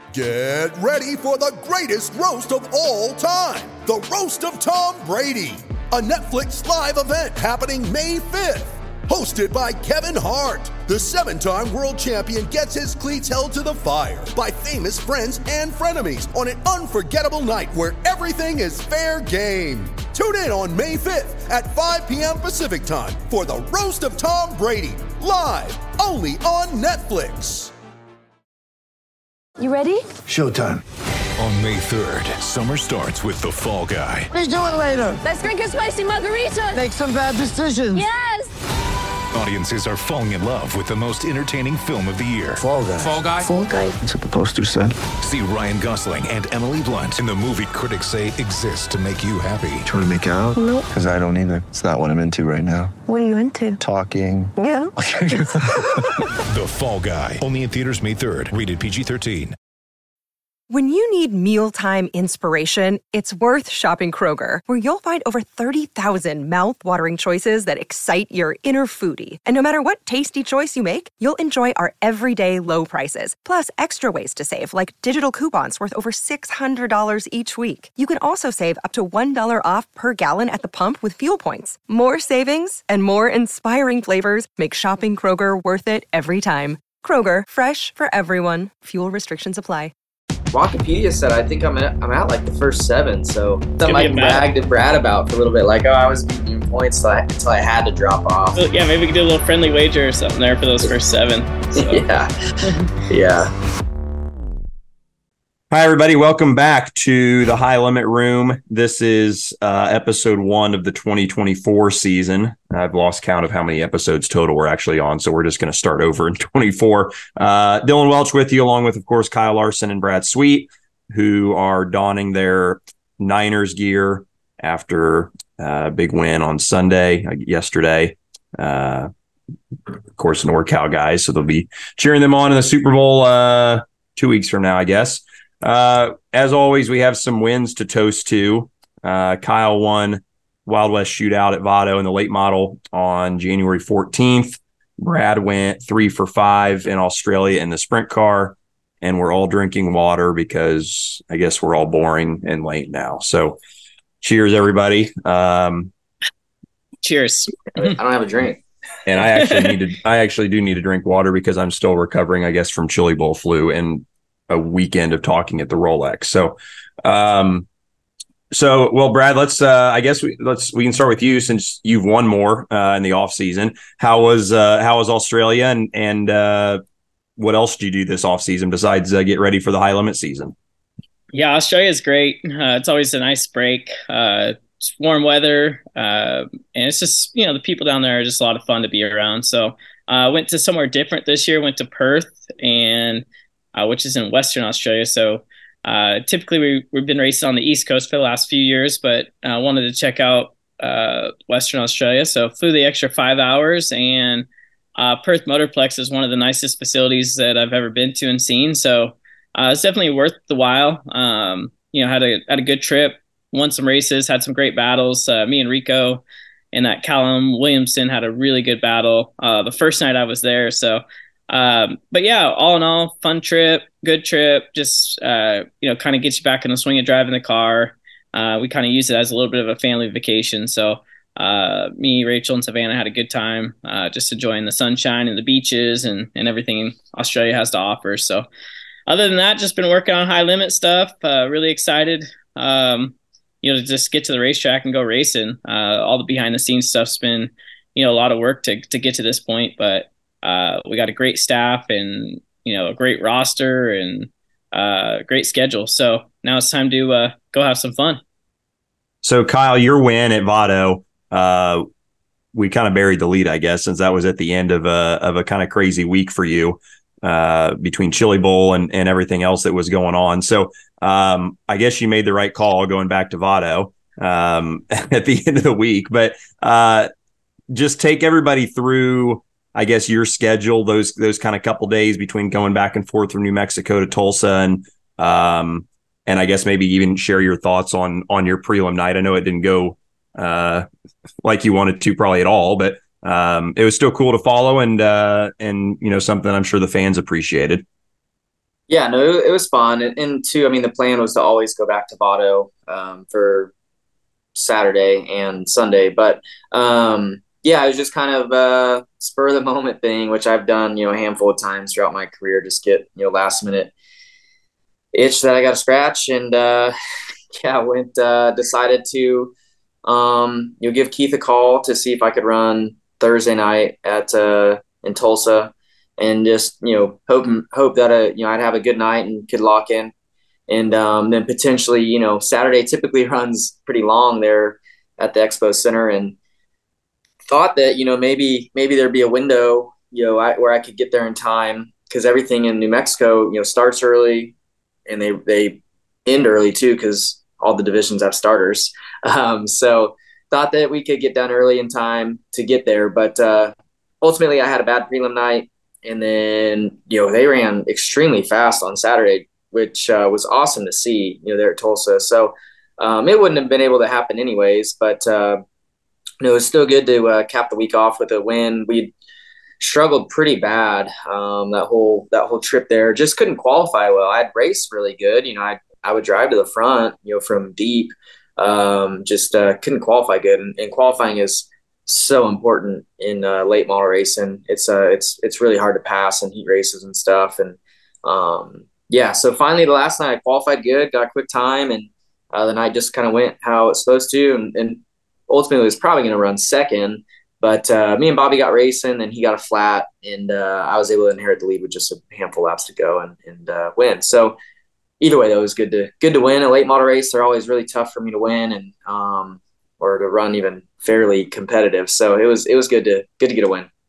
Get ready for the greatest roast of all time, the Roast of Tom Brady, a Netflix live event happening May 5th. Hosted by Kevin Hart, the 7-time world champion gets his cleats held to the fire by famous friends and frenemies on an unforgettable night where everything is fair game. Tune in on May 5th at 5 p.m. Pacific time for the Roast of Tom Brady, live only on Netflix. You ready? Showtime. On May 3rd, summer starts with The Fall Guy. Let's do it later. Let's drink a spicy margarita. Make some bad decisions. Yes! Audiences are falling in love with the most entertaining film of the year. Fall Guy. Fall Guy? Fall guy. That's what the poster said. See Ryan Gosling and Emily Blunt in the movie critics say exists to make you happy. Trying to make it out? Nope. Because I don't either. It's not what I'm into right now. What are you into? Talking. Yeah. The Fall Guy. Only in theaters May 3rd. Rated PG-13. When you need mealtime inspiration, it's worth shopping Kroger, where you'll find over 30,000 mouth-watering choices that excite your inner foodie. And no matter what tasty choice you make, you'll enjoy our everyday low prices, plus extra ways to save, like digital coupons worth over $600 each week. You can also save up to $1 off per gallon at the pump with fuel points. More savings and more inspiring flavors make shopping Kroger worth it every time. Kroger, fresh for everyone. Fuel restrictions apply. Wikipedia said I think I'm at like the first 7, so something I bragged to Brad about for a little bit, like, oh, I was beating you points until I had to drop off. So, yeah, maybe we could do a little friendly wager or something there for those first 7. So. Yeah. Hi, everybody. Welcome back to the High Limit Room. This is episode 1 of the 2024 season. I've lost count of how many episodes total we're actually on, so we're just going to start over in 24. Dylan Welch with you, along with, of course, Kyle Larson and Brad Sweet, who are donning their Niners gear after a big win on Sunday, yesterday. Of course, NorCal guys, so they'll be cheering them on in the Super Bowl 2 weeks from now, I guess. As always, we have some wins to toast to. Kyle won Wild West Shootout at Vado in the late model on January 14th. Brad went 3 for 5 in Australia in the sprint car, and we're all drinking water because I guess we're all boring and late now. So cheers, everybody. Cheers. I don't have a drink. And I actually do need to drink water because I'm still recovering, I guess, from Chili Bowl flu and a weekend of talking at the Rolex. So, well, Brad, I guess we can start with you since you've won more in the off season. How was Australia and what else did you do this off season besides get ready for the high limit season? Yeah, Australia is great. It's always a nice break. It's warm weather, and it's just, the people down there are just a lot of fun to be around. So I went to somewhere different this year. Went to Perth, and which is in Western Australia. So typically we've been racing on the East Coast for the last few years, but I wanted to check out Western Australia. So flew the extra 5 hours, and Perth Motorplex is one of the nicest facilities that I've ever been to and seen. So it's definitely worth the while. Had a good trip, won some races, had some great battles. Me and Rico and that Callum Williamson had a really good battle the first night I was there. So but yeah, all in all, fun trip, good trip, just, kind of gets you back in the swing of driving the car. We kind of use it as a little bit of a family vacation. So, me, Rachel, and Savannah had a good time, just enjoying the sunshine and the beaches and everything Australia has to offer. So other than that, just been working on high limit stuff, really excited, to just get to the racetrack and go racing. All the behind the scenes stuff's been, a lot of work to get to this point, but we got a great staff and, a great roster and great schedule. So now it's time to go have some fun. So Kyle, your win at Vado, we kind of buried the lead, I guess, since that was at the end of a kind of crazy week for you between Chili Bowl and everything else that was going on. So I guess you made the right call going back to Vado at the end of the week. But just take everybody through, I guess, your schedule, those kind of couple days between going back and forth from New Mexico to Tulsa, and I guess maybe even share your thoughts on your prelim night. I know it didn't go like you wanted to probably at all, but it was still cool to follow and something I'm sure the fans appreciated. Yeah, no, it was fun. And two, I mean, the plan was to always go back to Vado for Saturday and Sunday. But yeah, it was just kind of a spur of the moment thing, which I've done, a handful of times throughout my career, just get, last minute itch that I got to scratch. And yeah, decided to, give Keith a call to see if I could run Thursday night in Tulsa, and just, hope that, I'd have a good night and could lock in. And then potentially, Saturday typically runs pretty long there at the Expo Center, and thought that, maybe there'd be a window, where I could get there in time, because everything in New Mexico, starts early, and they end early too, because all the divisions have starters. So thought that we could get done early in time to get there. But ultimately, I had a bad prelim night, and then, they ran extremely fast on Saturday, which was awesome to see, there at Tulsa. So it wouldn't have been able to happen anyways, but it was still good to cap the week off with a win. We struggled pretty bad that whole trip there. Just couldn't qualify well. I'd raced really good. I would drive to the front, from deep. Just couldn't qualify good, and qualifying is so important in late model racing. It's really hard to pass in heat races and stuff. And yeah, so finally the last night I qualified good, got a quick time, and the night just kind of went how it's supposed to, and ultimately was probably going to run second. But me and Bobby got racing, and he got a flat, and I was able to inherit the lead with just a handful of laps to go and win. So either way, though, it was good to win a late model race. They're always really tough for me to win, and or to run even fairly competitive. So it was good to get a win.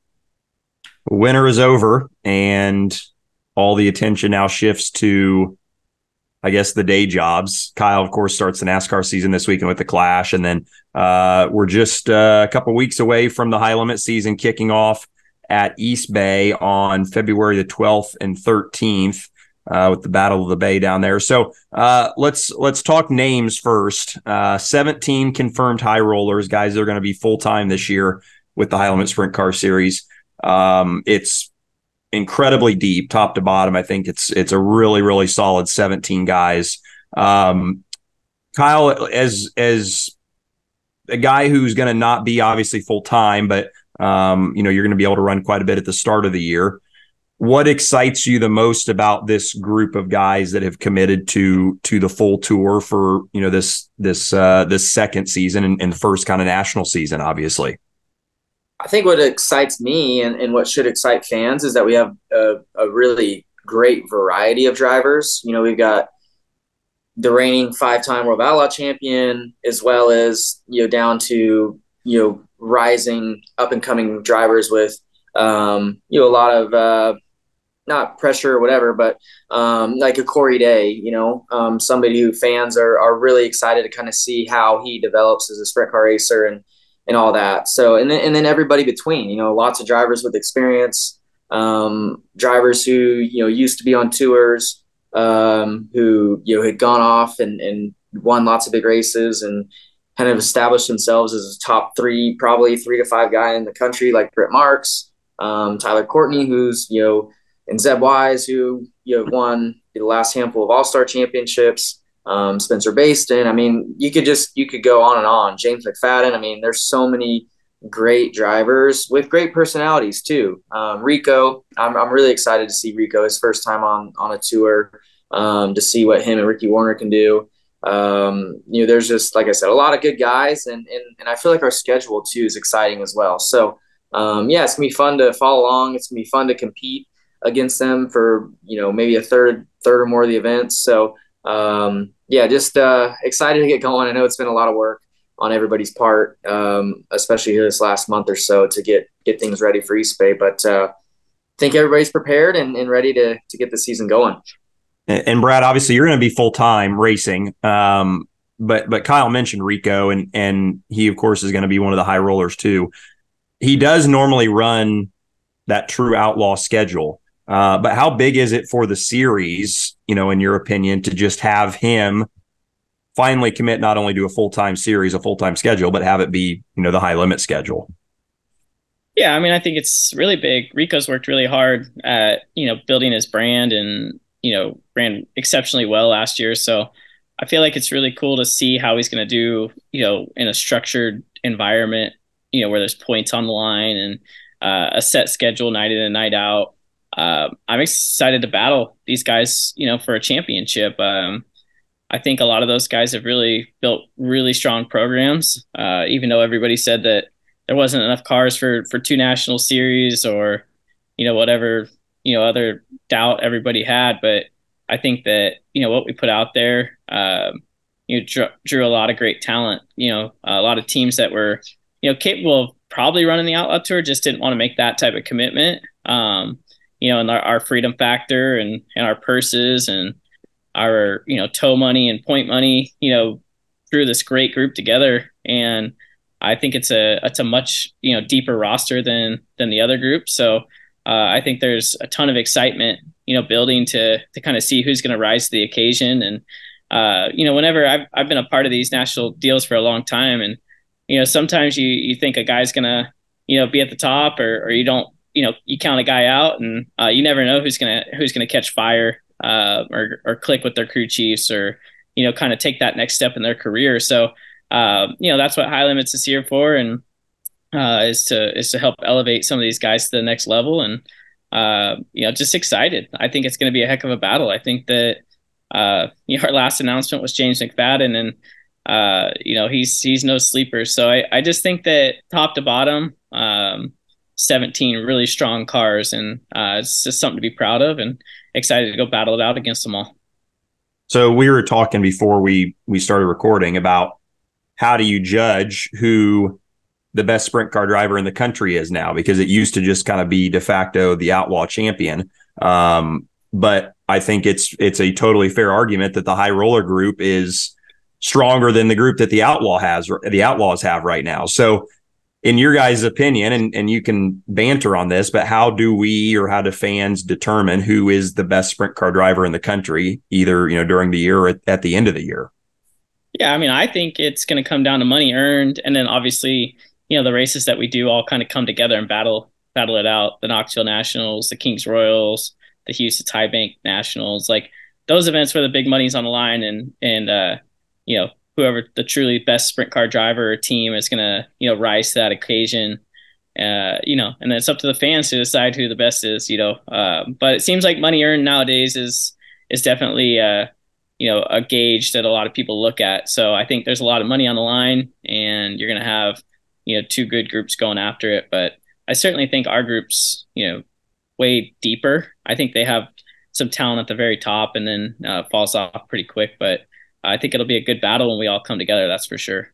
Winter is over, and all the attention now shifts to, I guess, the day jobs. Kyle, of course, starts the NASCAR season this weekend with the Clash, and then we're just a couple weeks away from the high limit season kicking off at East Bay on February the 12th and 13th. With the Battle of the Bay down there. So let's talk names first. 17 confirmed high rollers, guys that are going to be full-time this year with the High Limit Sprint Car Series. It's incredibly deep, top to bottom. I think it's a really, really solid 17 guys. Kyle, as a guy who's going to not be obviously full-time, but you're going to be able to run quite a bit at the start of the year. What excites you the most about this group of guys that have committed to the full tour for, this second season and first kind of national season, obviously? I think what excites me and what should excite fans is that we have a really great variety of drivers. We've got the reigning 5-time World Outlaw champion, as well as, down to, rising up and coming drivers with, a lot of, not pressure or whatever, but like a Corey Day, somebody who fans are really excited to kind of see how he develops as a sprint car racer and all that. So, and then everybody between, lots of drivers with experience, drivers who, used to be on tours, who, had gone off and won lots of big races and kind of established themselves as a top three, probably 3 to 5 guy in the country, like Britt Marks, Tyler Courtney, who's, and Zeb Wise, who won the last handful of All-Star championships, Spencer Baston. I mean, you could go on and on. James McFadden. I mean, there's so many great drivers with great personalities too. Rico, I'm really excited to see Rico, his first time on a tour, to see what him and Ricky Warner can do. There's just, like I said, a lot of good guys, and I feel like our schedule too is exciting as well. So yeah, it's gonna be fun to follow along. It's gonna be fun to compete against them for, maybe a third or more of the events. So yeah, just excited to get going. I know it's been a lot of work on everybody's part, especially here this last month or so to get things ready for East Bay, but I think everybody's prepared and ready to get the season going. And Brad, obviously you're going to be full-time racing. But Kyle mentioned Rico, and he of course is going to be one of the high rollers too. He does normally run that true outlaw schedule. But how big is it for the series, in your opinion, to just have him finally commit not only to a full-time series, a full-time schedule, but have it be, the high limit schedule? Yeah, I mean, I think it's really big. Rico's worked really hard at, building his brand and ran exceptionally well last year. So I feel like it's really cool to see how he's going to do, in a structured environment, where there's points on the line and a set schedule night in and night out. I'm excited to battle these guys, for a championship. I think a lot of those guys have really built really strong programs, even though everybody said that there wasn't enough cars for 2 national series or, whatever, other doubt everybody had. But I think that, what we put out there, drew a lot of great talent, a lot of teams that were, capable of probably running the Outlaw Tour, just didn't want to make that type of commitment. And our freedom factor and our purses and our, tow money and point money, drew this great group together. And I think it's a much, deeper roster than the other group. So I think there's a ton of excitement, building to kind of see who's going to rise to the occasion. And, whenever I've been a part of these national deals for a long time, and, sometimes you think a guy's going to, be at the top or you don't, you count a guy out, and you never know who's going to catch fire or click with their crew chiefs or, kind of take that next step in their career. So, that's what High Limits is here for. And, is to help elevate some of these guys to the next level. And, just excited. I think it's going to be a heck of a battle. I think that, our last announcement was James McFadden, and, he's no sleeper. So I just think that top to bottom, 17 really strong cars, and it's just something to be proud of and excited to go battle it out against them all. So we were talking before we started recording about how do you judge who the best sprint car driver in the country is now, because it used to just kind of be de facto the Outlaw champion. But I think it's a totally fair argument that the High Roller group is stronger than the group that the Outlaws have right now. So in your guys' opinion, and you can banter on this, but how do fans determine who is the best sprint car driver in the country, either, during the year or at the end of the year? Yeah, I mean, I think it's going to come down to money earned. And then obviously, the races that we do all kind of come together and battle it out. The Knoxville Nationals, the Kings Royals, the Houston Tie Bank Nationals, like those events where the big money's on the line, and whoever the truly best sprint car driver or team is going to, rise to that occasion, and then it's up to the fans to decide who the best is, but it seems like money earned nowadays is definitely, a gauge that a lot of people look at. So I think there's a lot of money on the line, and you're going to have, 2 good groups going after it. But I certainly think our group's, way deeper. I think they have some talent at the very top, and then falls off pretty quick. But I think it'll be a good battle when we all come together. That's for sure.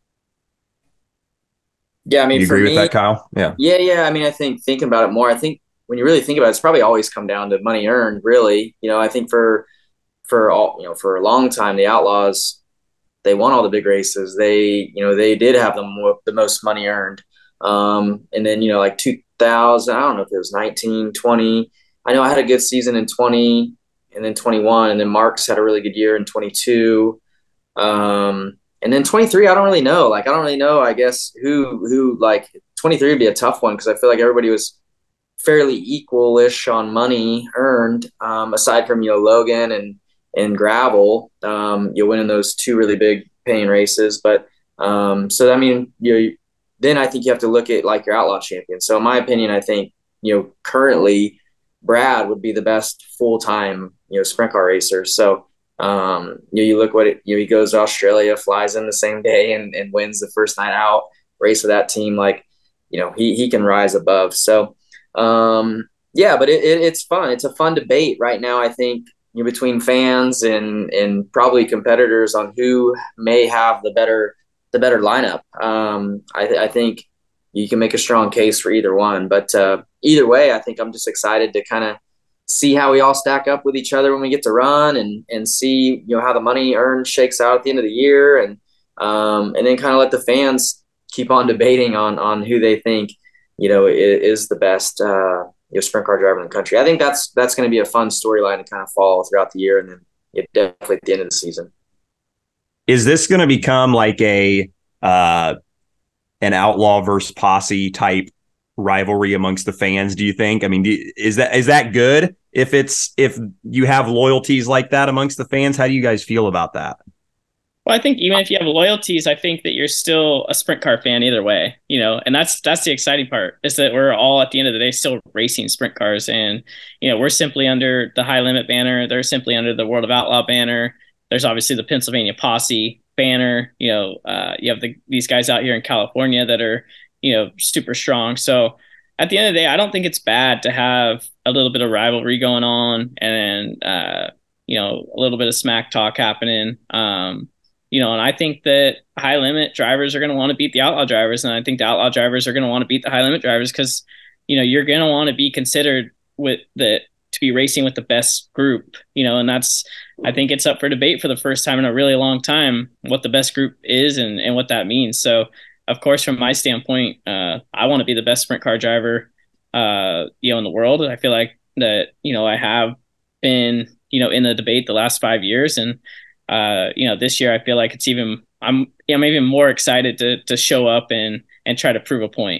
Yeah, I mean, you agree with that, Kyle? Yeah. Yeah. I mean, I think thinking about it more, I think when you really think about it, it's probably always come down to money earned, really. I think for a long time, the Outlaws, they won all the big races. They did have the most money earned. And then, like 2000, I don't know if it was 19, 20. I know I had a good season in 20 and then 21, and then Marks had a really good year in 22. And then 23, I don't really know. Like, I don't really know, I guess, who like 23 would be a tough one, because I feel like everybody was fairly equal-ish on money earned, aside from, Logan and Gravel, winning those 2 really big paying races. But so, I mean, then I think you have to look at like your Outlaw champion. So in my opinion, I think, currently Brad would be the best full-time, sprint car racer. So, you look what he goes to Australia, flies in the same day and wins the first night out race with that team. Like, he can rise above. So, yeah, but it's fun. It's a fun debate right now, I think, between fans and probably competitors on who may have the better lineup. I think you can make a strong case for either one, but either way, I think I'm just excited to kind of see how we all stack up with each other when we get to run, and see, how the money earned shakes out at the end of the year, and then kind of let the fans keep on debating on who they think, is the best, sprint car driver in the country. I think that's going to be a fun storyline to kind of follow throughout the year, and then definitely at the end of the season. Is this going to become like an Outlaw versus Posse type rivalry amongst the fans, do you think? I mean, is that good? if you have loyalties like that amongst the fans, how do you guys feel about that? Well, I think even if you have loyalties, I think that you're still a sprint car fan either way, and that's the exciting part, is that we're all at the end of the day still racing sprint cars. And, we're simply under the High Limit banner. They're simply under the World of Outlaw banner. There's obviously the Pennsylvania Posse banner. You have these guys out here in California that are, super strong. So at the end of the day, I don't think it's bad to have a little bit of rivalry going on and, a little bit of smack talk happening. And I think that High Limit drivers are going to want to beat the Outlaw drivers. And I think the Outlaw drivers are going to want to beat the High Limit drivers because, you're going to want to be considered to be racing with the best group, and I think it's up for debate for the first time in a really long time, what the best group is and what that means. So, of course, from my standpoint, I want to be the best sprint car driver, in the world. I feel like that, I have been, in the debate the last 5 years. And, this year I feel like I'm even more excited to show up and try to prove a point.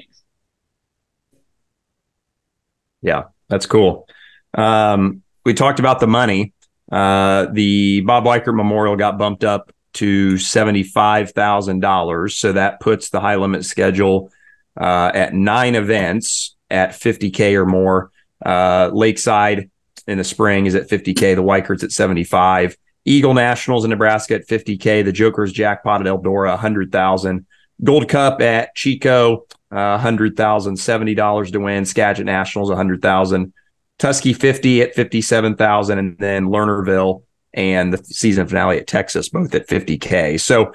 Yeah, that's cool. We talked about the money. The Bob Weichert Memorial got bumped up to $75,000. So that puts the High Limit schedule at 9 events at $50K or more. Lakeside in the spring is at $50K. The Weichert's at $75,000. Eagle Nationals in Nebraska at $50K. The Joker's Jackpot at Eldora, $100,000. Gold Cup at Chico, $100,000, $70 to win. Skagit Nationals, $100,000. Tusky 50 at $57,000, and then Lernerville and the season finale at Texas, both at $50K. So,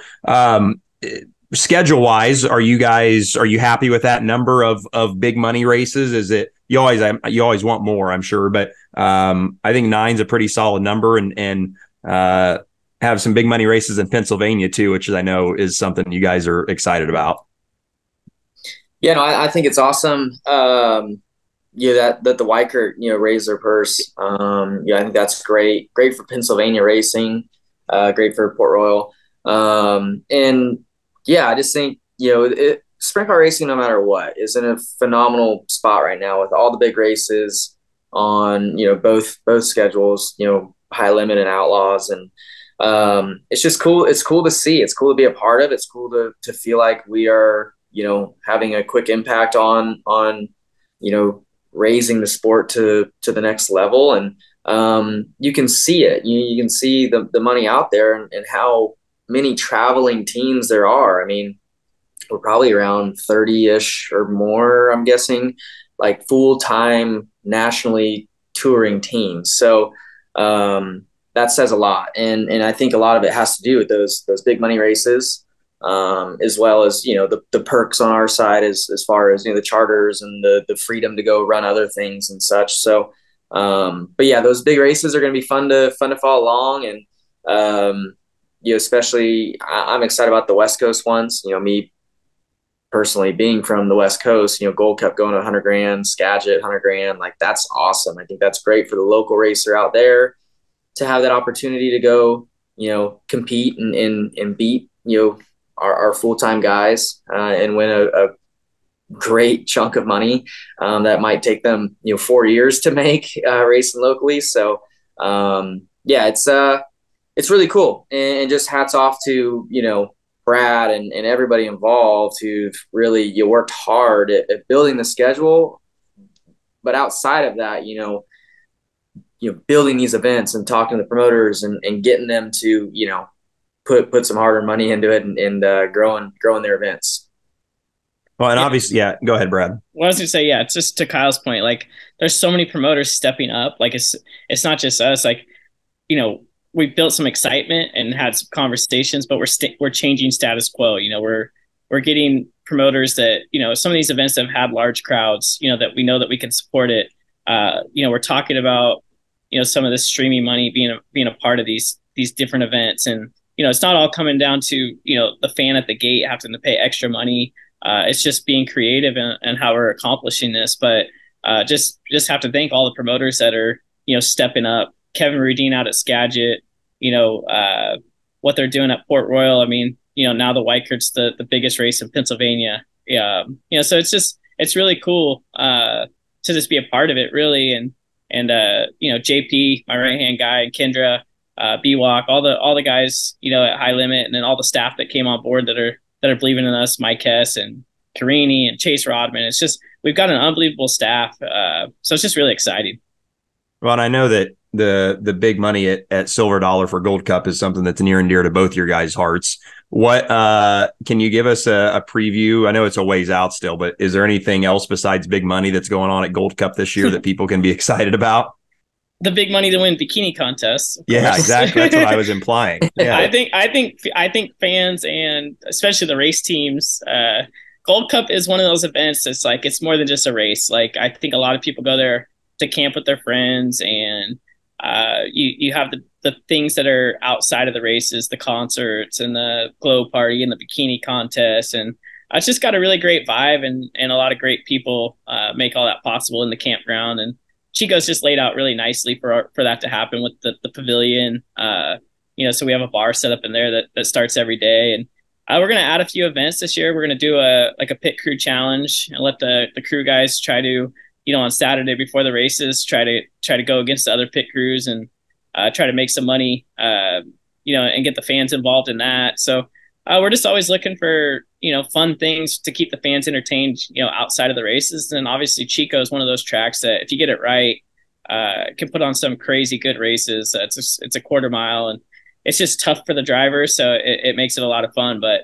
schedule wise, are you happy with that number of big money races? Is it you always want more, I'm sure, but I think 9's a pretty solid number, and have some big money races in Pennsylvania too, which I know is something you guys are excited about. Yeah, no, I think it's awesome. That the Weichert, raised their purse. I think that's great for Pennsylvania racing, great for Port Royal. And yeah, I just think, sprint car racing, no matter what, is in a phenomenal spot right now with all the big races on, both schedules, High Limit and Outlaws. And it's just cool. It's cool to see. It's cool to be a part of. It's cool to feel like we are, having a quick impact on, raising the sport to the next level. And you can see it. You can see the money out there and how many traveling teams there are. I mean, we're probably around 30-ish or more, I'm guessing, like full-time nationally touring teams. So that says a lot. And I think a lot of it has to do with those big money races, as well as, the perks on our side as far as, the charters and the freedom to go run other things and such. So, but yeah, those big races are going to be fun to follow along. And, especially I'm excited about the West Coast ones, me personally being from the West Coast, Gold Cup going to $100,000, Skagit $100,000, like that's awesome. I think that's great for the local racer out there to have that opportunity to go, compete and beat, our full-time guys and win a great chunk of money that might take them, 4 years to make racing locally. So yeah, it's really cool. And just hats off to, Brad and everybody involved who've really worked hard at building the schedule. But outside of that, building these events and talking to the promoters and getting them to, put some hard-earned money into it and growing their events. Well, and obviously, yeah, go ahead, Brad. Well, I was going to say, yeah, it's just to Kyle's point, like there's so many promoters stepping up. Like it's not just us, like, we built some excitement and had some conversations, but we're changing status quo. We're getting promoters that, some of these events have had large crowds, that we know that we can support it. We're talking about, some of the streaming money being a part of these different events. And, it's not all coming down to, the fan at the gate having to pay extra money. It's just being creative and how we're accomplishing this. But just have to thank all the promoters that are, stepping up. Kevin Rudine out at Skagit, what they're doing at Port Royal. I mean, now the Weichert's the biggest race in Pennsylvania. Yeah. So it's really cool to just be a part of it, really. And, and JP, my right hand guy, and Kendra, BWalk, all the guys at High Limit, and then all the staff that came on board that are believing in us, Mike Hess and Carini and Chase Rodman. It's just, we've got an unbelievable staff. So it's just really exciting. Well, and I know that the big money at Silver Dollar for Gold Cup is something that's near and dear to both your guys' hearts. What can you give us a preview? I know it's a ways out still, but is there anything else besides big money that's going on at Gold Cup this year that people can be excited about? The big money to win bikini contest. Yeah, exactly. That's what I was implying. Yeah. I think fans, and especially the race teams, Gold Cup is one of those events that's like, it's more than just a race. Like, I think a lot of people go there to camp with their friends, and you have the things that are outside of the races, the concerts and the glow party and the bikini contest. And it's just got a really great vibe, and a lot of great people make all that possible in the campground. And Chico's just laid out really nicely for that to happen with the pavilion. So we have a bar set up in there that starts every day. And we're going to add a few events this year. We're going to do a pit crew challenge and let the crew guys try to, on Saturday before the races, try to go against the other pit crews and try to make some money, and get the fans involved in that. So we're just always looking for, fun things to keep the fans entertained, outside of the races. And obviously Chico is one of those tracks that if you get it right, can put on some crazy good races. It's a quarter mile, and it's just tough for the drivers. So it makes it a lot of fun. But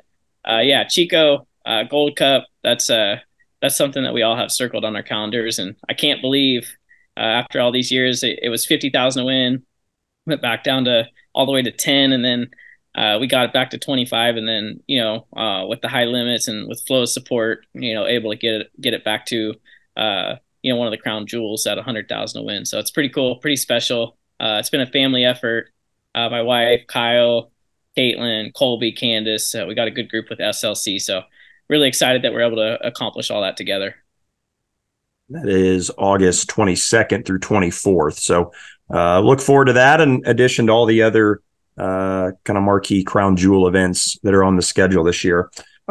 Chico, Gold Cup, that's something that we all have circled on our calendars. And I can't believe after all these years, it was 50,000 to win, went back down to all the way to 10. And then we got it back to 25. And then, with the High Limits and with Flo's support, able to get it back to, one of the crown jewels at 100,000 to win. So it's pretty cool, pretty special. It's been a family effort. My wife, Kyle, Caitlin, Colby, Candace, we got a good group with SLC. So really excited that we're able to accomplish all that together. That is August 22nd through 24th. So look forward to that, in addition to all the other kind of marquee crown jewel events that are on the schedule this year.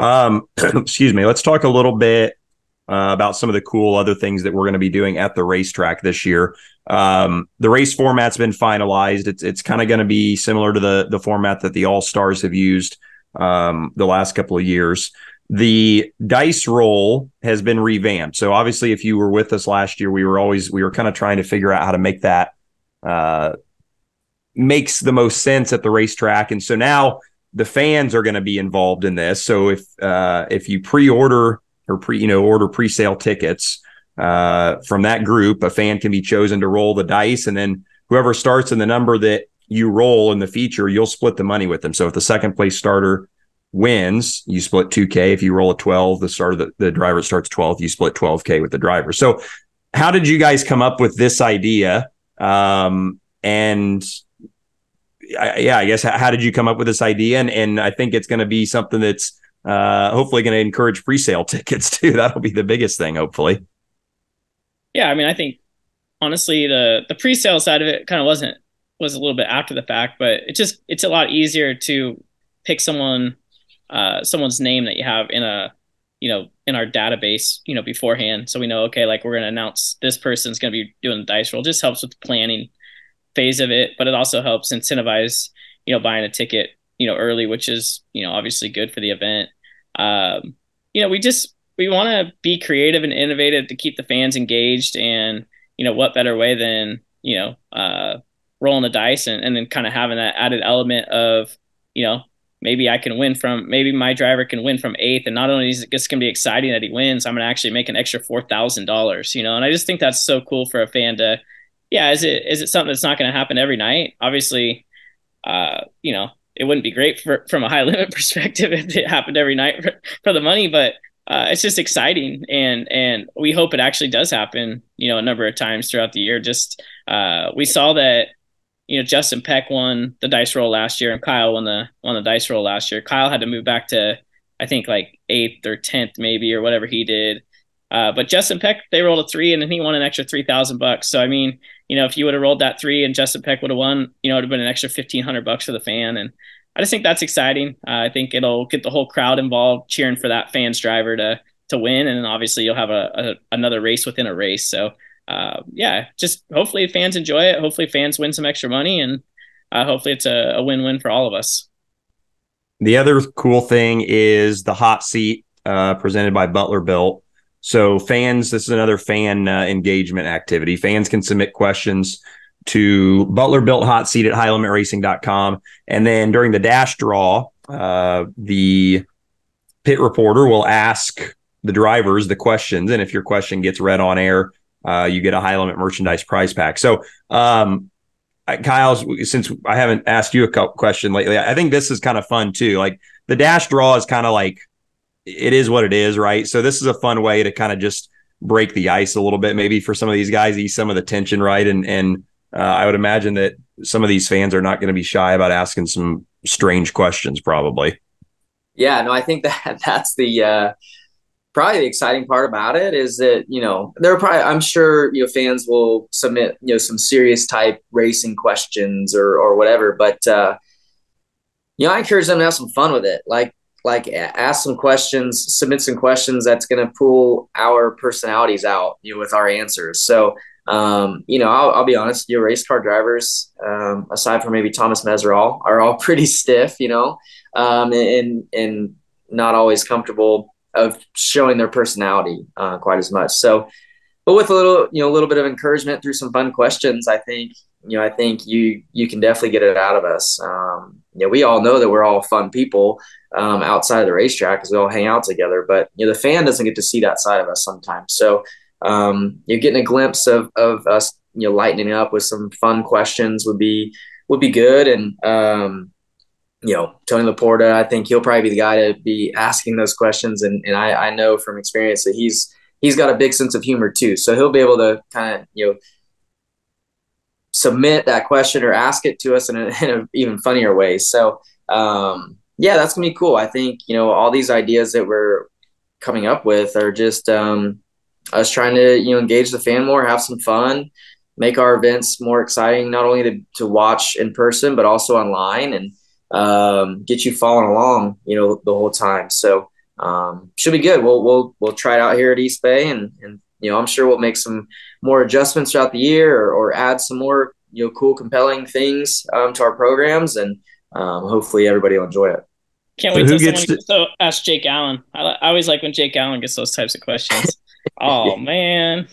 Excuse me. Let's talk a little bit about some of the cool other things that we're going to be doing at the racetrack this year. The race format's been finalized. It's kind of going to be similar to the format that the All-Stars have used the last couple of years. The dice roll has been revamped. So obviously, if you were with us last year, we were kind of trying to figure out how to make that makes the most sense at the racetrack. And so now the fans are going to be involved in this. So if you pre-order or order pre-sale tickets from that group, a fan can be chosen to roll the dice, and then whoever starts in the number that you roll in the feature, you'll split the money with them. So if the second place starter wins, you split $2,000. If you roll a 12, the driver starts 12th, you split $12,000 with the driver. So how did you guys come up with this idea? I guess, how did you come up with this idea? And I think it's going to be something that's hopefully going to encourage pre-sale tickets too. That'll be the biggest thing, hopefully. Yeah, I mean, I think honestly the pre-sale side of it kind of was a little bit after the fact, but it's a lot easier to pick someone's name that you have in our database, beforehand. So we know, okay, like we're going to announce this person's going to be doing the dice roll. Just helps with the planning phase of it, but it also helps incentivize, buying a ticket, early, which is, obviously good for the event. We want to be creative and innovative to keep the fans engaged, and, what better way than, rolling the dice and then kind of having that added element of, maybe maybe my driver can win from 8th. And not only is it just going to be exciting that he wins, I'm going to actually make an extra $4,000, and I just think that's so cool for a fan to, is it something that's not going to happen every night? Obviously, it wouldn't be great from a High Limit perspective if it happened every night for the money, but it's just exciting. And we hope it actually does happen, a number of times throughout the year. Just we saw that, Justin Peck won the dice roll last year, and Kyle won the dice roll last year. Kyle had to move back to, I think, like 8th or 10th maybe, or whatever he did. But Justin Peck, they rolled a 3, and then he won an extra $3,000. So, I mean, if you would have rolled that 3 and Justin Peck would have won, it would have been an extra $1,500 for the fan. And I just think that's exciting. I think it'll get the whole crowd involved, cheering for that fan's driver to win. And then obviously you'll have another race within a race. So yeah, just hopefully fans enjoy it. Hopefully fans win some extra money, and hopefully it's a win-win for all of us. The other cool thing is the hot seat presented by Butler Built. So fans, this is another fan engagement activity. Fans can submit questions to Butler Built Hot Seat at highlimitracing.com. And then during the dash draw, the pit reporter will ask the drivers the questions. And if your question gets read on air, you get a High Limit merchandise prize pack. So, Kyle, since I haven't asked you a question lately, I think this is kind of fun too. Like the dash draw is kind of like, it is what it is, right? So this is a fun way to kind of just break the ice a little bit, maybe for some of these guys, ease some of the tension, right? And I would imagine that some of these fans are not going to be shy about asking some strange questions, probably. Yeah, no, I think that's the probably the exciting part about it is that, there are probably, I'm sure, fans will submit, some serious type racing questions or whatever, but, I encourage them to have some fun with it. Like ask some questions, submit some questions that's going to pull our personalities out, with our answers. So, I'll be honest, race car drivers, aside from maybe Thomas Meseraull, are all pretty stiff, and not always comfortable of showing their personality quite as much. So, but with a little bit of encouragement through some fun questions, I think you can definitely get it out of us. We all know that we're all fun people outside of the racetrack because we all hang out together, but the fan doesn't get to see that side of us sometimes. So you're getting a glimpse of us, lightening up with some fun questions would be good. And Tony Laporta, I think he'll probably be the guy to be asking those questions, and I know from experience that he's got a big sense of humor too, so he'll be able to kind of submit that question or ask it to us in a even funnier way. So, that's going to be cool. I think, all these ideas that we're coming up with are just us trying to, engage the fan more, have some fun, make our events more exciting, not only to watch in person, but also online, and get you following along, the whole time. So should be good. We'll try it out here at East Bay, and I'm sure we'll make some more adjustments throughout the year or add some more, cool, compelling things to our programs, and hopefully everybody will enjoy it. Can't wait to ask Jake Allen. I always like when Jake Allen gets those types of questions. Oh man.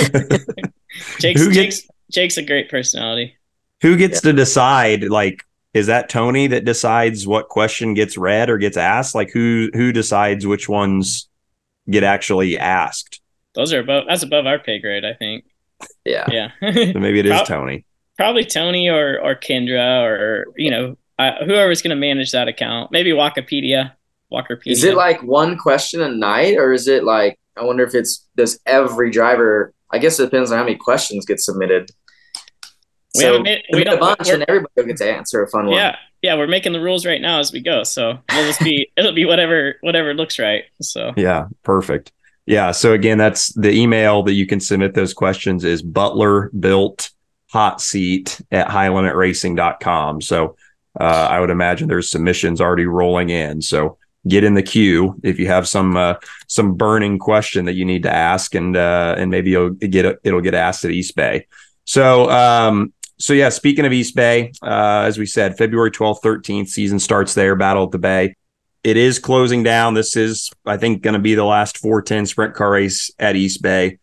Jake's a great personality. Who gets to decide, like, is that Tony that decides what question gets read or gets asked? Like who decides which ones get actually asked? That's above our pay grade, I think. Yeah. So maybe it is Tony. Probably Tony or Kendra or whoever's going to manage that account. Maybe Walkerpedia. Is it like one question a night, or is it like, I wonder if does every driver, I guess it depends on how many questions get submitted. We a bunch, and everybody will get to answer a fun one. Yeah, we're making the rules right now as we go, so it'll be whatever looks right. So yeah, perfect. Yeah, so again, that's the email that you can submit those questions is butlerbuilthotseat@highlimitracing.com. So I would imagine there's submissions already rolling in. So get in the queue if you have some burning question that you need to ask, and maybe it'll get asked at East Bay. So yeah, speaking of East Bay, as we said, February 12th, 13th, season starts there, Battle at the Bay. It is closing down. This is, I think, going to be the last 410 sprint car race at East Bay.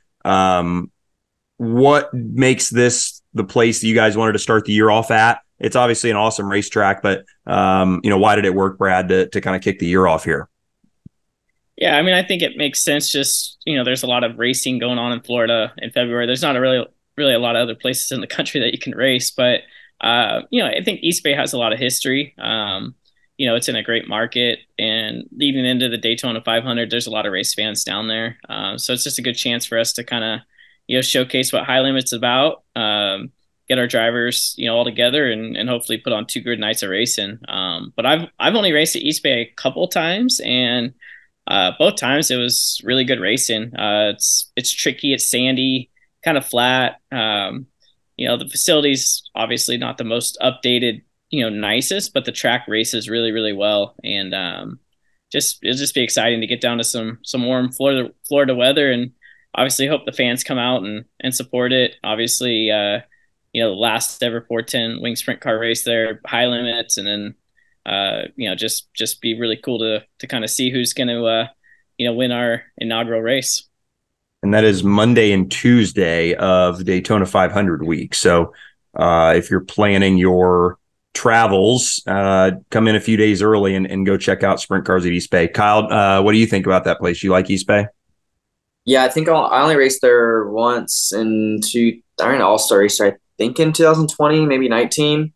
What makes this the place that you guys wanted to start the year off at? It's obviously an awesome racetrack, but why did it work, Brad, to kind of kick the year off here? Yeah, I mean, I think it makes sense. Just, there's a lot of racing going on in Florida in February. There's not really a lot of other places in the country that you can race, but I think East Bay has a lot of history. It's in a great market, and leading into the Daytona 500, there's a lot of race fans down there. So it's just a good chance for us to kind of, showcase what High Limit's about, get our drivers, all together, and hopefully put on 2 good nights of racing. But I've only raced at East Bay a couple times, and both times it was really good racing. It's tricky, it's sandy, kind of flat. The facility's obviously not the most updated, nicest, but the track races really, really well. And it'll just be exciting to get down to some warm Florida weather and obviously hope the fans come out and support it. Obviously, the last ever 410 wing sprint car race there, high limits, and then just be really cool to kind of see who's going to win our inaugural race. And that is Monday and Tuesday of Daytona 500 week. So if you're planning your travels, come in a few days early and go check out Sprint Cars at East Bay. Kyle, what do you think about that place? You like East Bay? Yeah, I think I only raced there once in All-Star race, I think in 2020, maybe 19.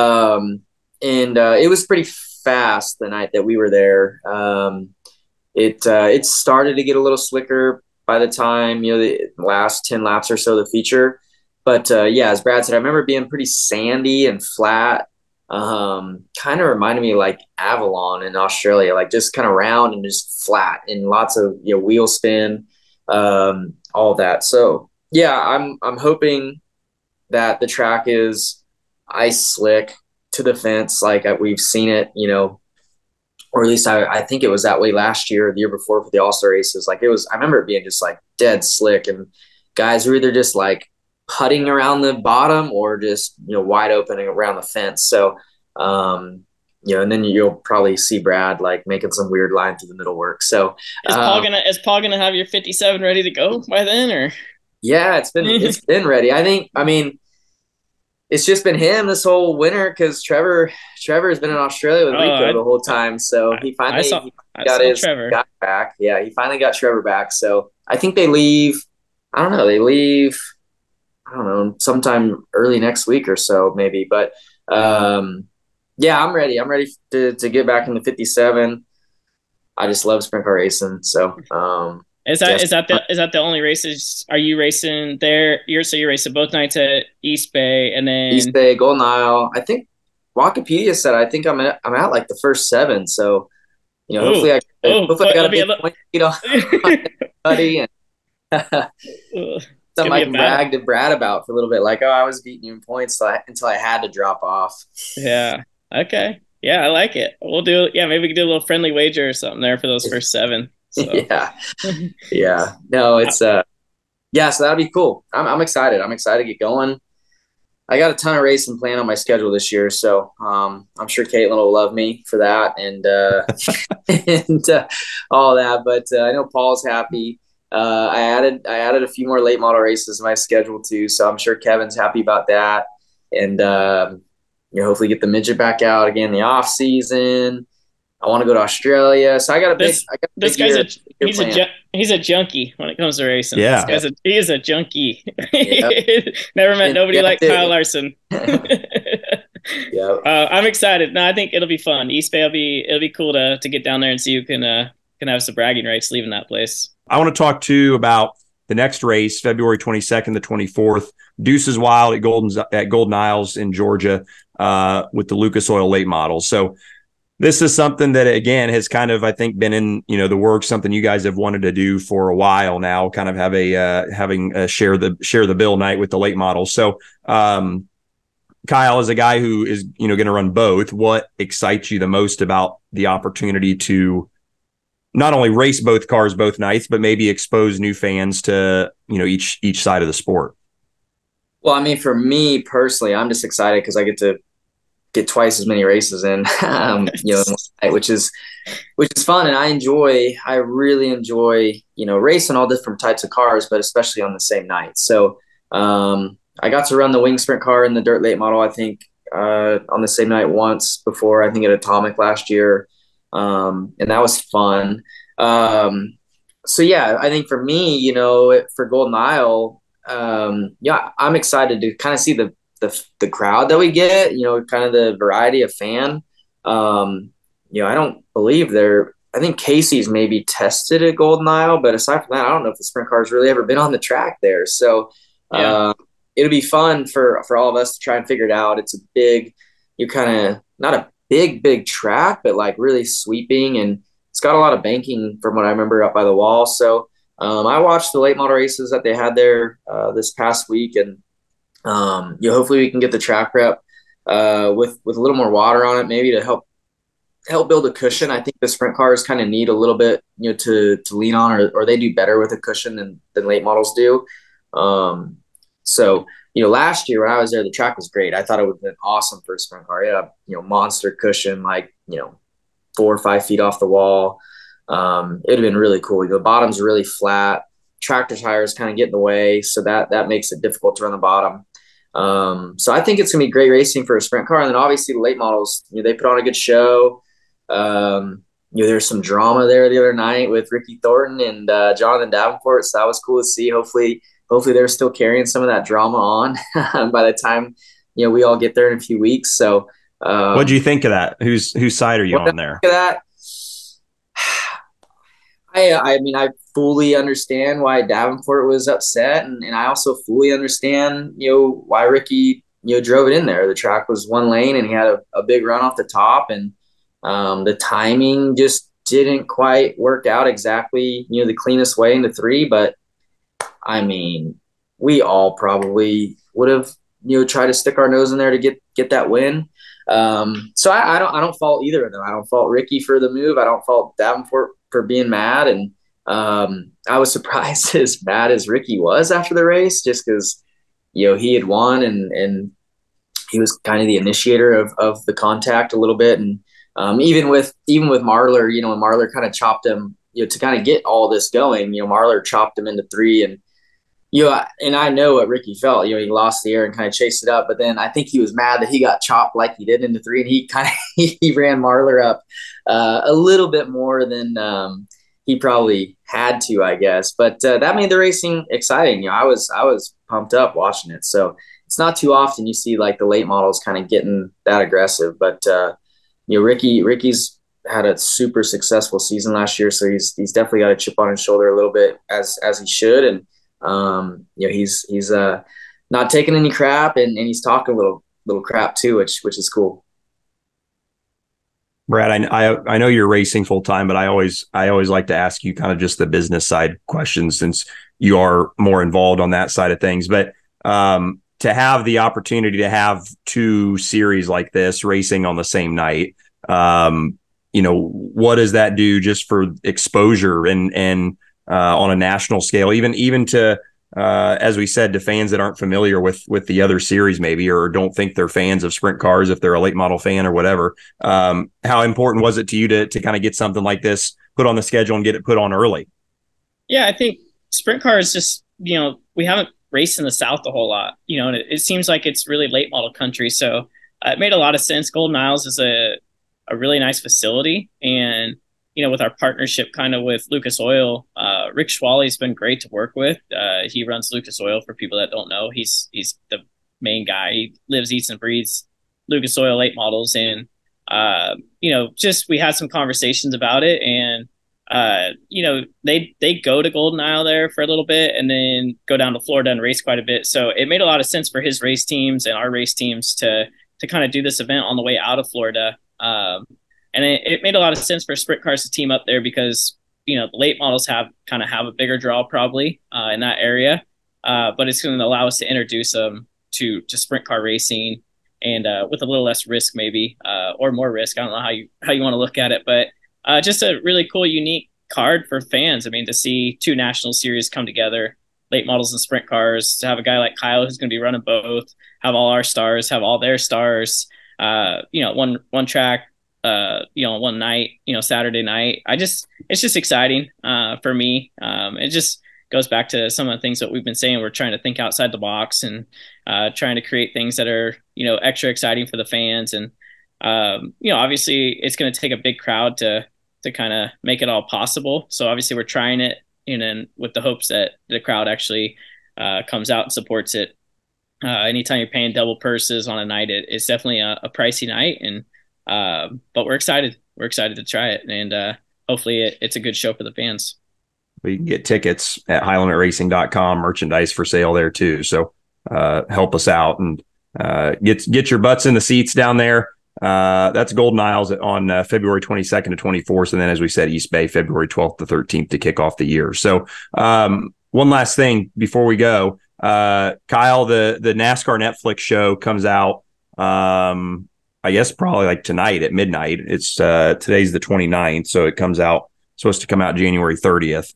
It was pretty fast the night that we were there. It started to get a little slicker by the time, the last 10 laps or so of the feature. But as Brad said, I remember being pretty sandy and flat. Kind of reminded me of like Avalon in Australia, like just kind of round and just flat and lots of wheel spin, all that. So I'm hoping that the track is ice slick to the fence, like we've seen it, or at least I think it was that way last year or the year before for the All-Star races. Like I remember it being just like dead slick, and guys were either just like putting around the bottom or just, wide open around the fence. So, and then you'll probably see Brad like making some weird line through the middle work. So is Paul gonna have your 57 ready to go by then, or? Yeah, it's been ready. It's just been him this whole winter because Trevor has been in Australia with Rico the whole time. So he finally got his guy back. Yeah, he finally got Trevor back. So I think they leave. I don't know. They leave. I don't know, sometime early next week or so, maybe. But I'm ready. I'm ready to get back in the 57. I just love sprint car racing. So is that the only races? Are you racing there? You're racing both nights at East Bay and then East Bay, Golden Isle. I think Wikipedia said I think I'm at like the first 7. So hopefully I got a big point, buddy. And something I can brag to Brad about for a little bit, like, I was beating you in points until I had to drop off. Yeah. Okay. Yeah, I like it. Maybe we could do a little friendly wager or something there for those first 7. So. Yeah. No, it's so that'd be cool. I'm excited. I'm excited to get going. I got a ton of racing planned on my schedule this year, so I'm sure Caitlin will love me for that and all that. But I know Paul's happy. I added a few more late model races to my schedule too, so I'm sure Kevin's happy about that. And hopefully get the midget back out again in the off season. I want to go to Australia, so I got a big. This guy's he's a junkie when it comes to racing. Yeah, he is a junkie. Yep. Never met nobody like Kyle Larson. Yeah, I'm excited. No, I think it'll be fun. East Bay it'll be cool to get down there and see who can have some bragging rights leaving that place. I want to talk too about the next race, February 22nd to 24th, Deuces Wild at Golden Isles in Georgia, with the Lucas Oil late models. So this is something that, again, has kind of, I think, been in, the works, something you guys have wanted to do for a while now, kind of have having a share the bill night with the late models. So, Kyle, as a guy who is, going to run both, what excites you the most about the opportunity to not only race both cars both nights, but maybe expose new fans to, each side of the sport? Well, for me personally, I'm just excited because I get to get twice as many races in, which is fun. And I really enjoy, racing all different types of cars, but especially on the same night. So I got to run the wing sprint car in the dirt late model, I think, on the same night once before, I think at Atomic last year. And that was fun. I think for me, for Golden Isle, I'm excited to kind of see the crowd that we get, kind of the variety of fan. I don't believe I think Casey's maybe tested at Golden Isle, but aside from that, I don't know if the sprint car's really ever been on the track there. So it'll be fun for all of us to try and figure it out. It's a big, not a big track, but like really sweeping, and it's got a lot of banking from what I remember up by the wall. So I watched the late model races that they had there this past week, and hopefully we can get the track prep with a little more water on it, maybe to help help build a cushion. I think the sprint cars kind of need a little bit, to lean on, or they do better with a cushion than late models do. So, last year when I was there, the track was great. I thought it would have been awesome for a sprint car. It had a, monster cushion, like, 4 or 5 feet off the wall. It'd have been really cool. The bottom's really flat. Tractor tires kind of get in the way, so that makes it difficult to run the bottom. So I think it's gonna be great racing for a sprint car. And then obviously the late models, they put on a good show. There's some drama there the other night with Ricky Thornton and Jonathan Davenport, so that was cool to see. Hopefully they're still carrying some of that drama on by the time we all get there in a few weeks. So what do you think of that? Whose side are you on there? That I mean, I fully understand why Davenport was upset, and I also fully understand why Ricky drove it in there. The track was one lane, and he had a big run off the top, and the timing just didn't quite work out exactly the cleanest way into 3. But I mean, we all probably would have tried to stick our nose in there to get that win. So I don't fault either of them. I don't fault Ricky for the move. I don't fault Davenport for being mad. And I was surprised as mad as Ricky was after the race, just because he had won and he was kind of the initiator of the contact a little bit. And even with Marlar, when Marlar kind of chopped him, to kind of get all this going, Marlar chopped him into 3, and and I know what Ricky felt. He lost the air and kind of chased it up, but then I think he was mad that he got chopped like he did into 3, and he kind of he ran Marlar up a little bit more than he probably had to, I guess. But that made the racing exciting. I was pumped up watching it. So it's not too often you see like the late models kind of getting that aggressive. But Ricky's had a super successful season last year, so he's definitely got a chip on his shoulder a little bit, as he should. And he's not taking any crap, and he's talking a little crap too, which is cool. Brad, I know you're racing full time, but I always like to ask you kind of just the business side questions, since you are more involved on that side of things. But to have the opportunity to have 2 series like this racing on the same night, what does that do just for exposure and on a national scale, even to as we said, to fans that aren't familiar with the other series maybe, or don't think they're fans of sprint cars, if they're a late model fan or whatever. How important was it to you to kind of get something like this put on the schedule and get it put on early? Yeah, I think sprint cars just, we haven't raced in the South a whole lot, and it seems like it's really late model country. So it made a lot of sense. Golden Isles is a really nice facility, and with our partnership kind of with Lucas Oil, Rick Schwally's been great to work with. He runs Lucas Oil, for people that don't know. He's the main guy. He lives, eats, and breathes Lucas Oil late models. And, just we had some conversations about it. And, they go to Golden Isle there for a little bit and then go down to Florida and race quite a bit. So it made a lot of sense for his race teams and our race teams to kind of do this event on the way out of Florida. And it made a lot of sense for sprint cars to team up there because, the late models have a bigger draw probably in that area. But it's going to allow us to introduce them to sprint car racing and with a little less risk maybe, or more risk. I don't know how you want to look at it, but just a really cool, unique card for fans. I mean, to see 2 national series come together, late models and sprint cars, to have a guy like Kyle who's going to be running both, have all our stars, have all their stars, one track, one night, Saturday night. It's just exciting for me. It just goes back to some of the things that we've been saying. We're trying to think outside the box and trying to create things that are, extra exciting for the fans. And, obviously it's going to take a big crowd to kind of make it all possible. So obviously we're trying it, and with the hopes that the crowd actually comes out and supports it. Anytime you're paying double purses on a night, it's definitely a pricey night. And, but we're excited. We're excited to try it, and hopefully it's a good show for the fans. We can get tickets at highlimitracing.com, merchandise for sale there too. So help us out and get your butts in the seats down there. That's Golden Isles on February 22nd to 24th. And then, as we said, East Bay, February 12th to 13th to kick off the year. So one last thing before we go, Kyle, the NASCAR Netflix show comes out. I guess probably like tonight at midnight. It's today's the 29th, so it comes out, supposed to come out January 30th.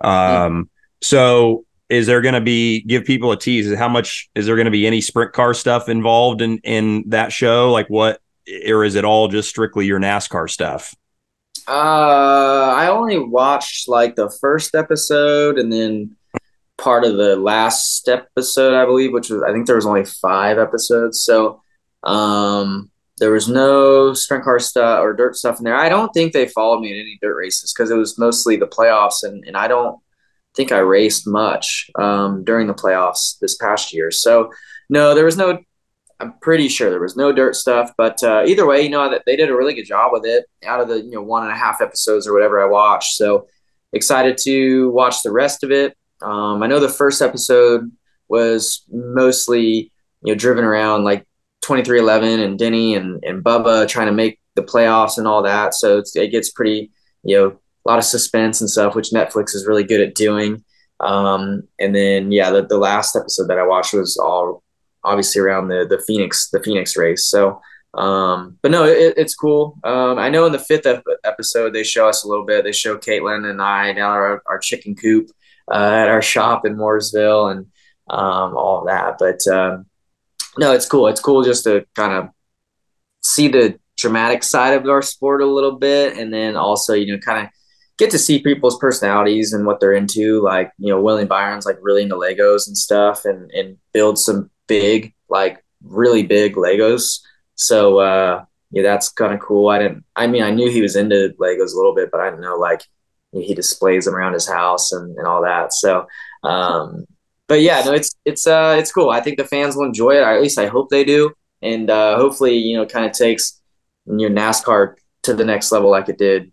So is there going to be, give people a tease, how much is there going to be any sprint car stuff involved in that show? Like what, or is it all just strictly your NASCAR stuff? I only watched like the first episode and then part of the last episode, I believe, which was, I think there was only 5 episodes. So there was no sprint car stuff or dirt stuff in there. I don't think they followed me in any dirt races because it was mostly the playoffs, and I don't think I raced much during the playoffs this past year. So no, there was no, I'm pretty sure there was no dirt stuff, but either way, that they did a really good job with it out of the 1.5 episodes or whatever I watched. So excited to watch the rest of it. I know the first episode was mostly driven around like 2311 and Denny and Bubba trying to make the playoffs and all that. So it gets pretty a lot of suspense and stuff, which Netflix is really good at doing. And then the last episode that I watched was all obviously around the Phoenix race. So but no, it's cool. I know in the 5th episode they show us a little bit. They show Caitlin and I down our chicken coop at our shop in Mooresville and all of that. But no, it's cool. It's cool just to kind of see the dramatic side of our sport a little bit, and then also kind of get to see people's personalities and what they're into. Like William Byron's like really into Legos and stuff, and build some big, like really big Legos. So that's kind of cool. I knew he was into Legos a little bit, but I didn't know like he displays them around his house and all that. So but yeah, no, it's cool. I think the fans will enjoy it, or at least I hope they do. And hopefully, kind of takes NASCAR to the next level like it did,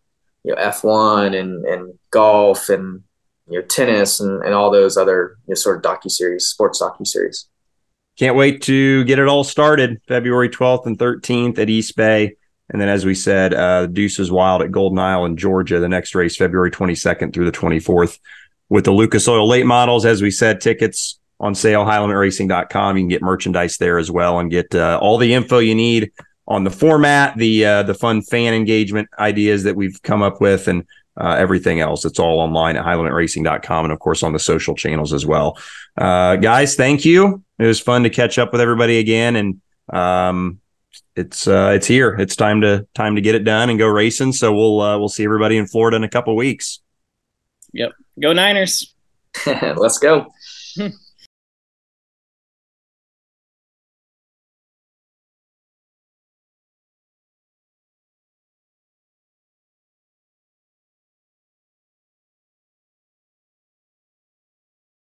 F1 and golf and tennis and all those other sort of sports docuseries. Can't wait to get it all started February 12th and 13th at East Bay. And then, as we said, Deuces Wild at Golden Isle in Georgia, the next race, February 22nd through the 24th. With the Lucas Oil late models, as we said, tickets on sale, HighLimitRacing.com. You can get merchandise there as well and get all the info you need on the format, the fun fan engagement ideas that we've come up with, and everything else. It's all online at HighLimitRacing.com and, of course, on the social channels as well. Guys, thank you. It was fun to catch up with everybody again, and it's here. It's time to get it done and go racing. So we'll see everybody in Florida in a couple of weeks. Yep. Go Niners. Let's go.